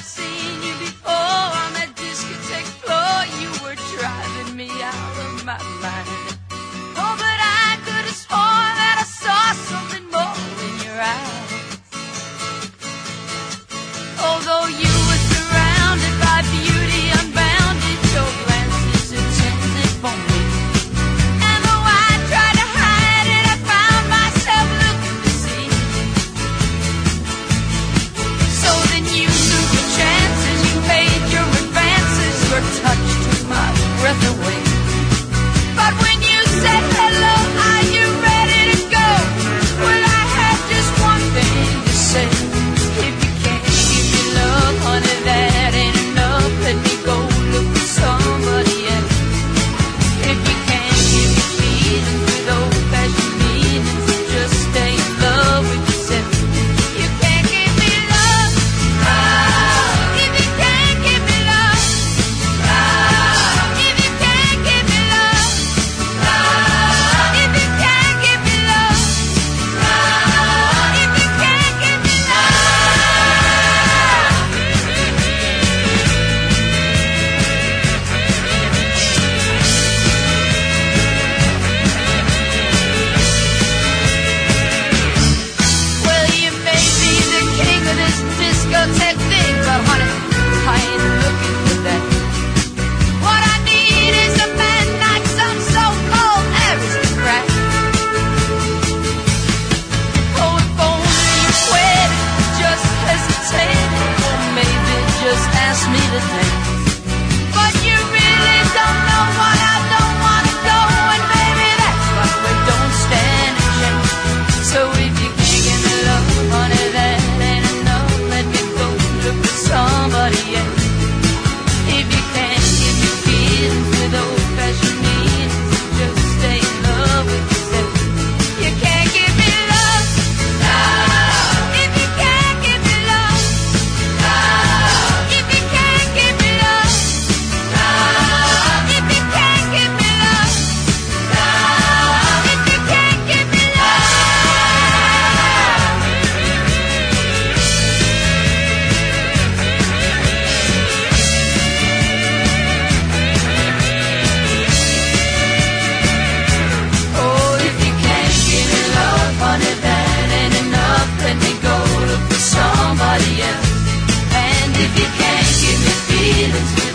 I've seen you before on that discotheque floor. You were driving me out of my mind. Oh, but I could have sworn that I saw something more in your eyes. Although you were surrounded by beauty unbounded, your glances intended for me. And though I tried to hide it, I found myself looking to see. So then you took your chances, you paid your advances, your touch took my breath away. But when you said hello, are you ready to go? Well, I had just one thing to say. If you can't give me love, honey, that ain't enough. Let me go look for somebody else. If you can't give me feelings with old-fashioned meanings, just stay in love with yourself. You can't give me love. If you can't give me love. If you can't give me love. If you can't give me love. If you can't give me love. Well, you may be the king of this discotheque thing, but honey, I ain't looking for that. What I need is a man like some so-called aristocrat. Oh, if only you waited, just hesitated, or maybe just asked me to dance. But you really don't know what I don't want to go, and baby, that's why we don't stand a chance. So if you can't give me love, honey, that ain't enough. Let me go look for somebody else. If you can't give me feelings with old-fashioned meanings, just stay in love with yourself. You can't give me love. If you can't give me love. If you can't give me love. If you can't give me love. If you can't give me love. Oh, if you can't give me love, honey, that ain't enough. Let me go look for somebody else. And if you can't give me feelings with